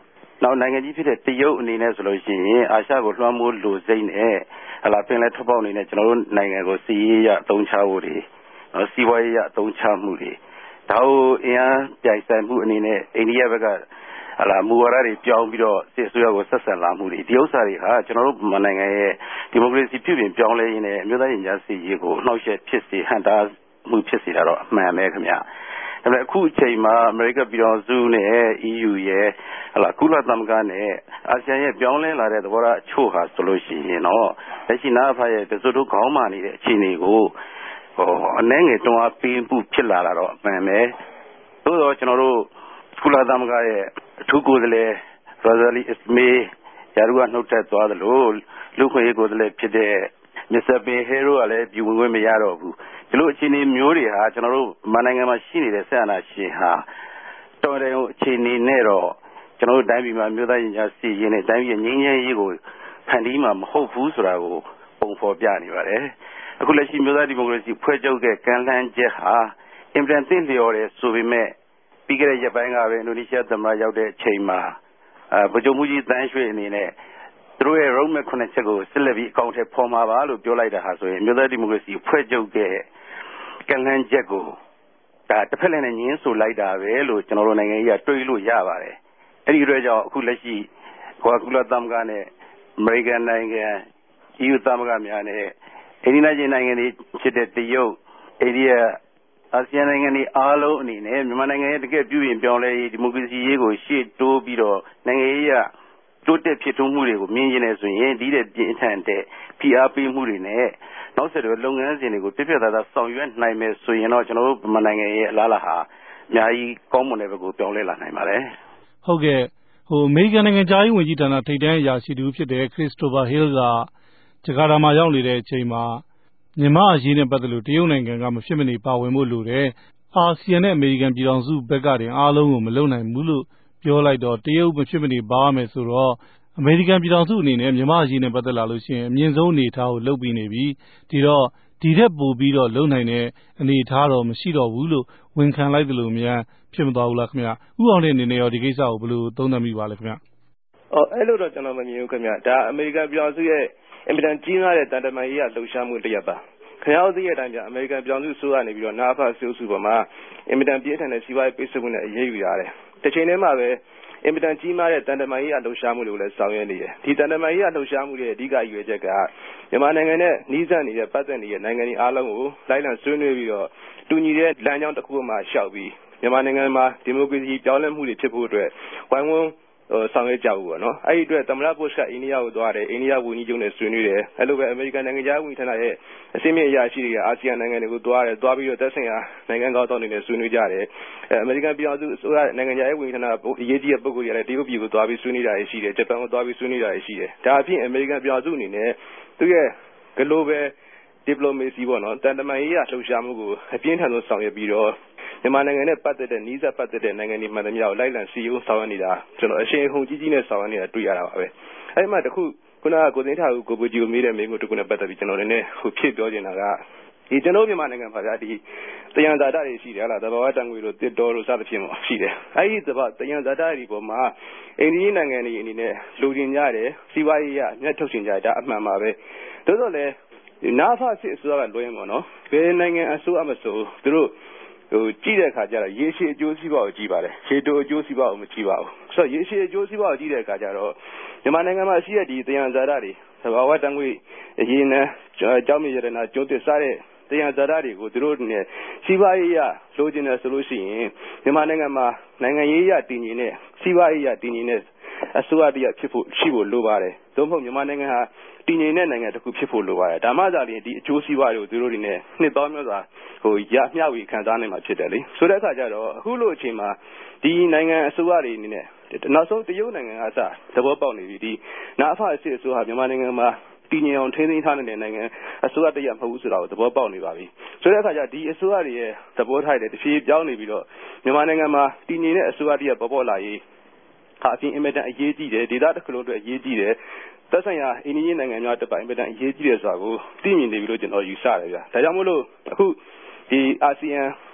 နောက်နိုင်ငံကြီးဖြစ်တဲ့တရုတ်အနေနဲ့ဆိုလို့ရှိရင်အာရှကိုလွှမ်းမိုးလိုစိတ်နဲ့ဟလာပင်လဲထွက်ပေါက်အနေနဲ့ကျွန်တော်တို့နိုင်ငံကိုစီးရေးရအသုံးချဖို့တွေနော်စီးပွားရေးရအသုံးချမှုတွေဒါကိုအင်အားပြိုင်ဆိုင်မှုအနေနဲ့အိန္ဒိယဘက်ကဟလာမူဝါဒတွေပြောင်းပြီးတော့စစ်အစိုးရကိုဆက်ဆံလာမှုတွေဒီဥစ္စာတွေဟာကျွန်တော်တို့မြန်မာနိုင်ငံရဲ့ဒီမိုကရေစီပြုပြင်ပြောင်းလဲရေးနဲ့အမျိုးသားရင်ကြားစီရေးကိုနှောက်ယှက်ဖြစ်စေဟန်တာမှုဖြစ်စေတာတော့အမှန်ပဲခင်ဗျာဒါပေမဲ့အခုအချိန်မှာအမေရိကန်ပြည်ထောင်စုနဲ့ E U ရဲ့ဟလာကုလသမဂ္ဂနဲ့အာဆီယံရဲ့ပြောင်းလဲလာတဲ့သဘောထားအချို့ဟာဆိုလို့ရှိရင်တော့လက်ရှိနာဖာရဲ့တစုတို့ခေါင်းမာနေတဲ့အခြေအနေကိုဟိုအနှဲငယ်တွန်းအားပေးမှုဖြစ်လာတာတော့အမှန်ပဲသို့တော့ကျွန်တော်တို့ကုလသမဂ္ဂရဲ့အထူးကိုယ်စားလှယ်ရိုဇာလီအစ်မေးရာထူးကနှုတ်ထွက်သွားသလိုလူခွင့်ရေးကိုယ်စားလှယ်ဖြစ်တဲ့မစ္စတာဘင်ဟေရိုကလည်းပြည်ဝင်ခွင့်မရတော့ဘူးဒီလိုအခြေအနေမျိုးတွေဟာကျွန်တော်တို့မြန်မာနိုင်ငံမှာရှိနေတဲ့ဆက်အာဏာရှင်ဟာတော်တယ်အခြေအနေနဲ့တော့ကျွန်တော်တို့တိုင်းပြည်မှာမြို့သားရင်ကြားစီရင်နဲ့တိုင်းပြည်ငြိမ်းချမ်းရေးကိုဖန်တီးမှာမဟုတ်ဘူးဆိုတာကိုပုံဖော်ပြနေပါတယ်အခုလက်ရှိမြို့သားဒီမိုကရေစီဖွဲ့ချုပ်တဲ့ကမ်းလှမ်းချက်ဟာအင်ပြန်သိလျော်တယ်ဆိုပေမဲ့ပြီးခဲ့တဲ့ရက်ပိုင်းကပဲအင်ဒိုနီးရှားသမ္မတရောက်တဲ့အချိန်မှာအဲဗိုလ်ချုပ်မှုကြီးတန်းရွှေအနေနဲ့သူတို့ရဲ့ roadmap ခုနှစ်ချက်ကိုဆက်လက်ပြီးအကောင့်ထဲပေါ်မှာပါလို့ပြောလိုက်တာဟာဆိုရင်မြို့သားဒီမိုကရေစီဖွဲ့ချုပ်တဲ့ကမ်းလှမ်းချက်ကိုဒါတစ်ဖက်လည်းနဲ့ညင်းဆိုလိုက်တာပဲလို့ကျွန်တော်တို့နိုင်ငံကြီးကတွေးလို့ရပါတယ်အဲ့ဒီအတွက်ကြောင့်အခုလက်ရှိကုလသမဂ္ဂနဲ့အမေရိကန်နိုင်ငံ E U သမဂ္ဂများနဲ့အိန္ဒိယနိုင်ငံတွေဖြစ်တဲ့တရုတ်အိန္ဒိယအာဆီယံနိုင်ငံတွေအားလုံးအနေနဲ့မြန်မာနိုင်ငံရဲ့တကယ်ပြုပြင်ပြောင်းလဲရေးဒီမိုကရေစီရေးကိုရှေ့တိုးပြီးတော့နိုင်ငံရေးရတိုးတက်ဖြစ်ထွန်းမှုတွေကိုမြင်ကျင်နေဆိုရင်ဒီတဲ့ပြင်းထန်တဲ့ဖိအားပေးမှုတွေနဲ့နောက်ဆက်တွဲလုပ်ငန်းစဉ်တွေကိုပြည့်ပြည့်သားသားဆောင်ရွက်နိုင်မယ်ဆိုရင်တော့ကျွန်တော်တို့မြန်မာနိုင်ငံရဲ့အလားအလာဟာအများကြီးကောင်းမွန်တဲ့ဘက်ကိုပြောင်းလဲလာနိုင်ပါတယ်ဟုတ်ကဲ့ဟိုအမေရိကန်နိုင်ငံသားရေးဝန်ကြီးဌာနထိပ်တန်းအရာရှိတူဖြစ်တဲ့ခရစ္စတိုဖာဟေးလ်ကဂျကာတာမှာရောက်နေတဲ့အချိန်မှာမြန်မာအရေးနဲ့ပတ်သက်လို့တရုတ်နိုင်ငံကမဖြစ်မနေပါဝင်ဖို့လိုတယ်အာဆီယံနဲ့အမေရိကန်ပြည်ထောင်စုဘက်ကတင်အားလုံးကိုမလုံနိုင်ဘူးလို့ပြောလိုက်တော့တရုတ်မဖြစ်မနေပါရမယ်ဆိုတော့အမေရိကန်ပြည်ထောင်စုအနေနဲ့မြန်မာအရေးနဲ့ပတ်သက်လာလို့ရှိရင်အမြင့်ဆုံးအနေအထားကိုလုပ်ပြီးနေပြီဒီတော့ဒီထက်ပိုပြီးတော့လုံနိုင်တဲ့အနေအထားတော့မရှိတော့ဘူးလို့ဝန်ခံလိုက်တယ်လို့များဖြစ်မသွားဘူးလားခင်ဗျဥအောင်တဲ့အနေနဲ့ရောဒီကိစ္စကိုဘယ်လိုသုံးသပ်မိပါလဲခင်ဗျအော်အဲ့လိုတော့ကျွန်တော်မမြင်ဘူးခင်ဗျဒါအမေရိကန်ပြည်ထောင်စုရဲ့အင်မတန်ကြီးမားတဲ့တန်တမာရေးရလှုပ်ရှားမှုတစ်ရပ်ပါခင်ဗျားတို့သိတဲ့အတိုင်းပြအမေရိကန်ပြည်ထောင်စုဆိုကနေပြီးတော့နာဖတ်စုစုပေါ်မှာအင်မတန်ပြင်းထန်တဲ့စီးပွားရေးပိတ်ဆို့မှုနဲ့အရေးယူရတယ်တစ်ချိန်တည်းမှာပဲအင်မတန်ကြီးမားတဲ့တန်တမာရေးရလှုပ်ရှားမှုတွေကိုလည်းဆောင်ရွက်နေတယ်ဒီတန်တမာရေးရလှုပ်ရှားမှုရဲ့အဓိကရွေးချက်ကမြန်မာနိုင်ငံနဲ့နှီးစပ်နေတဲ့ပတ်သက်နေတဲ့နိုင်ငံတွေအားလုံးကိုလိုက်လံဆွေးနွေးပြီးတော့တူညီတဲ့လမ်းကြောင်းတစ်ခုမှရှောက်ပြီးမြန်မာနိုင်ငံမှာဒီမိုကရေစီပြောင်းလဲမှုတွေဖြစ်ဖို့အတွက်ဝိုင်းဝန်းဆောင်ရွက်ကြဘူးပေါ့နော်အဲ့ဒီအတွက်သမ္မတဘုရှ်ကအိန္ဒိယကိုသွားတယ်အိန္ဒိယဝန်ကြီးချုပ်နဲ့ဆွေးနွေးတယ်အဲ့လိုပဲအမေရိကန်နိုင်ငံသားဝန်ကြီးဌာနရဲ့အစည်းအဝေးအရာရှိတွေကအာဆီယံနိုင်ငံတွေကိုသွားတယ်သွားပြီးတော့သက်ဆိုင်ရာနိုင်ငံကောင်းဆောင်တွေနဲ့ဆွေးနွေးကြတယ်အဲအမေရိကန်ပြည်ထောင်စုအစိုးရနိုင်ငံသားဝန်ကြီးဌာနအရေးကြီးတဲ့ပုဂ္ဂိုလ်တွေလည်းတရုတ်ပြည်ကိုသွားပြီးဆွေးနွေးတာရှိတယ်ဂျပန်ကိုသွားပြီးဆွေးနွေးတာရှိတယ်ဒါအပြင်အမေရိကန်ပြည်ထောင်စုအနေနဲ့သူရဲ့ global diplomacy ပေါ့နော်တန်တမာရေးရလှုပ်ရှားမှုကိုအပြင်းထန်ဆုံးဆောင်ရွက်ပြီးတော့မြန်မာနိုင်ငံနဲ့ပတ်သက်တဲ့နီးစပ်ပတ်သက်တဲ့နိုင်ငံတွေမှန်သမျှကိုလိုက်လံစီရင်ဆောင်ရွက်နေတာကျွန်တော်အရှင်အဟုန်ကြီးကြီးနဲ့ဆောင်ရွက်နေတာတွေ့ရတာပါပဲအဲ့မှာတခုခုနကကိုသိန်းထားဦးကိုပူကြီးကိုမေးတဲ့မေးခွန်းတခုနဲ့ပတ်သက်ပြီးကျွန်တော်လည်းဟိုဖြစ်ပြောချင်တာကဒီကျွန်တော်မြန်မာနိုင်ငံမှာဗျာဒီတယံဇာတတွေရှိတယ်ဟလားသဘာဝတန်ငွေတို့တစ်တော်တို့စသဖြင့်ပေါ့ရှိတယ်အဲ့ဒီသဘာတယံဇာတတွေပေါ်မှာအိန္ဒိယနိုင်ငံတွေအနေနဲ့လူကျင်ကြတယ်စီးပွားရေးရအမျက်ထုတ်ချင်ကြတာအမှန်ပါပဲသို့တော့လည်းနာဖစစ်အစိုးရကလွှဲရင်ပေါ့နော်ဘယ်နိုင်ငံအစိုးရမဆိုသူတို့ဟိုကြည့်တဲ့အခါကျတော့ရေရှည်အကျိုးစီးပွားကိုကြည့်ပါတယ်ရှေးတိုအကျိုးစီးပွားကိုမကြည့်ပါဘူးဆိုတော့ရေရှည်အကျိုးစီးပွားကိုကြည့်တဲ့အခါကျတော့မြန်မာနိုင်ငံမှာရှိတဲ့ဒီတယံဇာတတွေသဘာဝတန်ငွေအရင်နဲ့ကြောင်းမြေရတနာကျွန်းသစ်စားတဲ့တယံဇာတတွေကိုသူတို့နဲ့စီးပွားရေးရလိုချင်တယ်ဆိုလို့ရှိရင်မြန်မာနိုင်ငံမှာနိုင်ငံရေးရတည်ငြိမ်တဲ့စီးပွားရေးရတည်ငြိမ်တဲ့အစိုးရတရားဖြစ်ဖို့ရှိဖို့လိုပါတယ်သို့မဟုတ်မြန်မာနိုင်ငံဟာတည်ငြိမ်တဲ့နိုင်ငံတစ်ခုဖြစ်ဖို့လိုပါတယ်ဒါမှသာလျှင်ဒီအကျိုးစီးပွားတွေကိုသူတို့တွေနဲ့နှစ်ပေါင်းများစွာဟိုရမျှဝေခံစားနိုင်မှာဖြစ်တယ်လေဆိုတဲ့အခါကျတော့အခုလိုအချိန်မှာဒီနိုင်ငံအစိုးရတွေအနေနဲ့နောက်ဆုံးတရုတ်နိုင်ငံကစသဘောပေါက်နေပြီဒီနာအဖအစစ်အစိုးရမြန်မာနိုင်ငံမှာတည်ငြိမ်အောင်ထိန်းသိမ်းထားနေတဲ့နိုင်ငံအစိုးရတရမဟုတ်ဘူးဆိုတာကိုသဘောပေါက်နေပါပြီဆိုတဲ့အခါကျဒီအစိုးရတွေရဲ့သဘောထားတွေတဖြည်းပြောင်းနေပြီးတော့မြန်မာနိုင်ငံမှာတည်ငြိမ်တဲ့အစိုးရတရပေါ်ပေါ်လာရေးဟာအပြင်အင်မတန်အရေးကြီးတယ်ဒေသတစ်ခုလုံးအတွက်အရေးကြီးတယ်သက်ဆိုင်ရာအိန္ဒိယနိုင်ငံများတပိုင်အင်မတန်အရေးကြီးတယ်ဆိုတာကိုသိမြင်နေပြီလို့ကျွန်တော်ယူဆတယ်ဗျာဒါကြောင့်မို့လို့အခုဒီအာဆီယံ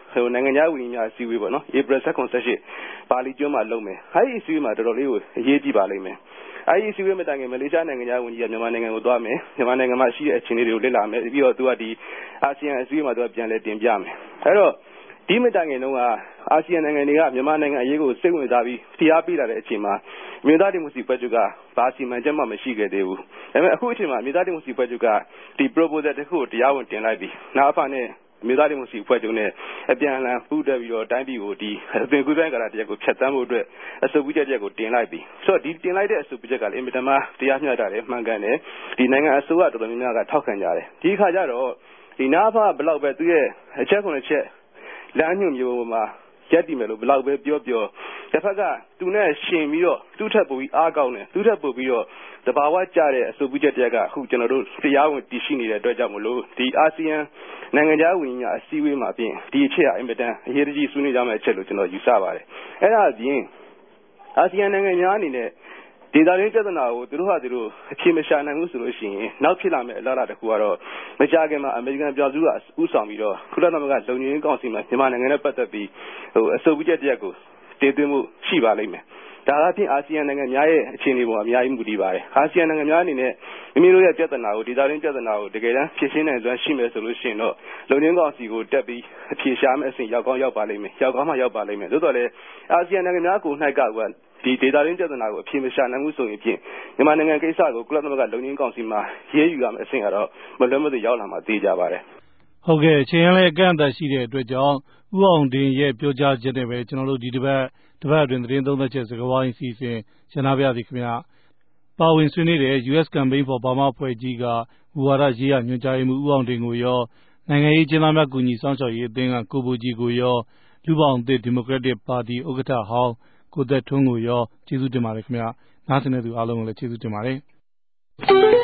ဟိုနိုင်ငံခြားဝင်များအစည်းအဝေးပေါ့နော် April second session ပါလီကျွန်းမှာလုပ်မယ်အဲ့ဒီအစည်းအဝေးမှာတော်တော်လေးကိုအရေးကြီးပါလိမ့်မယ်အဲ့ဒီအစည်းအဝေးမှာတိုင်ငယ်မလေးရှားနိုင်ငံခြားဝင်ကြီးကမြန်မာနိုင်ငံကိုသွားမယ်မြန်မာနိုင်ငံမှာရှိတဲ့အခြေအနေတွေကိုလေ့လာမယ်ပြီးတော့သူကဒီအာဆီယံအစည်းအဝေးမှာသူကပြန်လဲတင်ပြမယ်အဲ့တော့ဒီမတိုင်ငယ်တော့ကအာဆီယံနိုင်ငံတွေကမြန်မာနိုင်ငံအရေးကိုစိတ်ဝင်စားပြီးဖိအားပေးလာတဲ့အချိန်မှာမြို့သားဒီမိုစီဖွဲ့ချုပ်ကဘာစီမံချက်မှမရှိခဲ့သေးဘူးဒါပေမဲ့အခုအချိန်မှာမြို့သားဒီမိုစီဖွဲ့ချုပ်ကဒီ proposal တစ်ခုကိုတရားဝင်တင်လိုက်ပြီနာအဖနဲ့မြို့သားဒီမိုစီဖွဲ့ချုပ်နဲ့အပြန်အလှန်ပူးတက်ပြီးတော့တိုင်းပြည်ကိုဒီအသွင်ကူးဆိုင်ကာလတရက်ကိုဖျက်ဆီးမှုအတွက်အဆိုပြုချက်တရက်ကိုတင်လိုက်ပြီဆိုတော့ဒီတင်လိုက်တဲ့အဆိုပြုချက်ကလည်းအင်မတန်မှတရားမျှတတယ်မှန်ကန်တယ်ဒီနိုင်ငံအစိုးရတော်တော်များများကထောက်ခံကြတယ်ဒီအခါကျတော့ဒီနာအဖဘလောက်ပဲသူရဲ့အချက်ခုနှစ်ချက်လမ်းညွှန်မျိုးမှာရက်တည်မယ်လို့ဘလောက်ပဲပြောပြောတစ်ဖက်ကသူနဲ့ရှင်ပြီးတော့သူ့ထက်ပိုပြီးအားကောင်းတယ်သူ့ထက်ပိုပြီးတော့တဘာဝကျတဲ့အဆိုပြုချက်တရက်ကအခုကျွန်တော်တို့တရားဝင်တည်ရှိနေတဲ့အတွက်ကြောင့်မလို့ဒီအာဆီယံနိုင်ငံခြားဝင်ကြီးအစည်းအဝေးမှာပြင်ဒီအချက်အအင်မတန်အရေးကြီးဆွေးနွေးကြမယ့်အချက်လို့ကျွန်တော်ယူဆပါတယ်အဲ့ဒါအပြင်အာဆီယံနိုင်ငံများအနေနဲ့ဒေသရင်းပြဿနာကိုသူတို့ဟာသူတို့အဖြေမရှာနိုင်ဘူးဆိုလို့ရှိရင်နောက်ဖြစ်လာမယ့်အလားအလာတစ်ခုကတော့မကြာခင်မှာအမေရိကန်ပြည်သူ့ကဥဆောင်ပြီးတော့ကုလသမဂ္ဂလုံခြုံရေးကောင်စီမှာမြန်မာနိုင်ငံနဲ့ပတ်သက်ပြီးဟိုအဆိုပြုချက်တရက်ကိုတင်သွင်းမှုရှိပါလိမ့်မယ်ဒါအပြင်အာဆီယံနိုင်ငံများရဲ့အခြေအနေပေါ်အများကြီးမူတည်ပါတယ်အာဆီယံနိုင်ငံများအနေနဲ့မိမိတို့ရဲ့ပြဿနာကိုဒေသရင်းပြဿနာကိုတကယ်တမ်းဖြေရှင်းနိုင်စွမ်းရှိမယ်ဆိုလို့ရှိရင်တော့လုံခြုံရေးကောင်စီကိုတက်ပြီးအဖြေရှာမယ့်အဆင့်ရောက်ကောင်းရောက်ပါလိမ့်မယ်ရောက်ကောင်းမှရောက်ပါလိမ့်မယ်သို့တော်လည်းအာဆီယံနိုင်ငံများကို၌ကဒီဒေတာရင်းပြဿနာကိုအဖြေမရှာနိုင်ဘူးဆိုရင်ဖြင့်မြန်မာနိုင်ငံကိစ္စကိုကုလသမဂ္ဂလုံခြုံရေးကောင်စီမှာရေးယူရမယ့်အဆင့်ကတော့မလွဲမသွေရောက်လာမှာသိကြပါတယ်ဟုတ်ကဲ့ချိန်ရလည်းအကန့်အသတ်ရှိတဲ့အတွက်ကြောင့်ဦးအောင်တင်ရဲ့ပြောကြားချက်နဲ့ပဲကျွန်တော်တို့ဒီတစ်ပတ်တစ်ပတ်အတွင်းသတင်းသုံးသပ်ချက်စကားဝိုင်းစီစဉ်ရှင်းနာပြသည်ခင်ဗျာပါဝင်ဆွေးနွေးတဲ့ ယူ အက်စ် Campaign for Burma ဖွဲ့ကြီးကမူဝါဒရေးရာညွှန်ကြားရေးမှူးဦးအောင်တင်ကိုရောနိုင်ငံရေးကျင်းသားများကူညီစောင့်ရှောက်ရေးအသင်းကကိုဘူကြီးကိုရောလူပောင်သစ်ဒီမိုကရက်တစ်ပါတီဥက္ကဋ္ဌဟောင်းကိုသက်ထွန်းကိုရောကျေးဇူးတင်ပါတယ်ခင်ဗျာနားဆင်တဲ့သူအားလုံးကိုလည်းကျေးဇူးတင်ပါတယ်